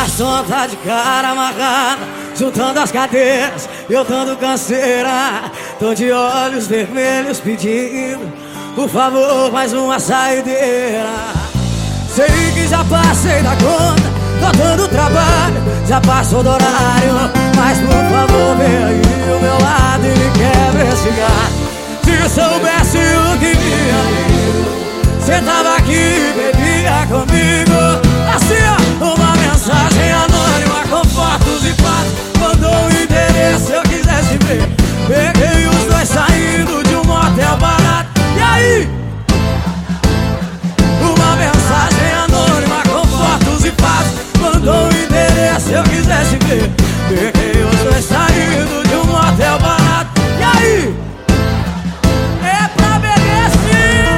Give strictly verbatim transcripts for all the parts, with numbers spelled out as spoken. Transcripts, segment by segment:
Garçom tá de cara amarrada, juntando as cadeiras, eu dando canseira. Tô de olhos vermelhos pedindo, por favor, mais uma saideira. Sei que já passei da conta, tô dando trabalho, já passou do horário, mas por favor, vem aí o meu lado e me quebra esse gato. Se soubesse o que me amigo, cê tava aqui e bebia comigo. Assim ó, uma mensagem anônima com fotos e fatos, mandou o endereço se eu quisesse ver. Peguei os dois saindo de um motel barato. E aí? Uma mensagem anônima com fotos e fatos, mandou o endereço se eu quisesse ver. Peguei os dois saindo de um motel barato. E aí? É pra beber sim.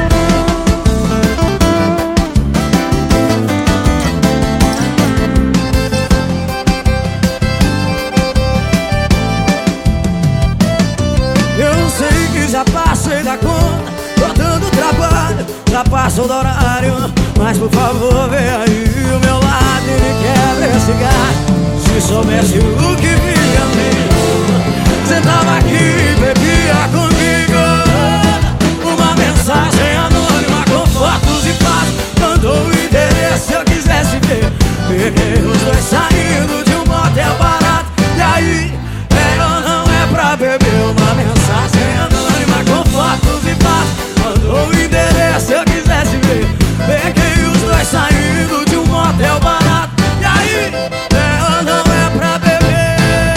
Eu sei que já passei da conta, tô dando trabalho, já passou do horário, mas por favor, vem aí o meu lado e me quebra esse gato. Se soubesse o que vinha a mim, cê tava aqui e bebia comigo. Uma mensagem anônima com fotos e fatos, mandou o endereço se eu quisesse ver. Peguei os dois saindo de um motel barato. E aí, é ou não é pra beber? Uma mensagem anônima com fotos e fatos, mandou o endereço se eu quisesse ver. Peguei os dois saindo de um motel barato. E aí, é ou não é pra beber?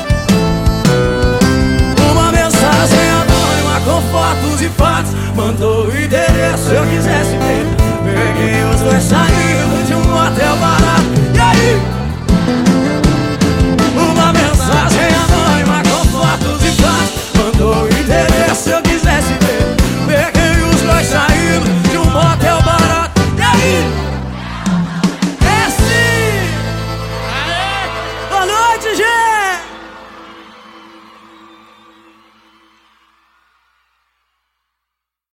Uma mensagem anônima com fotos e fatos, mandou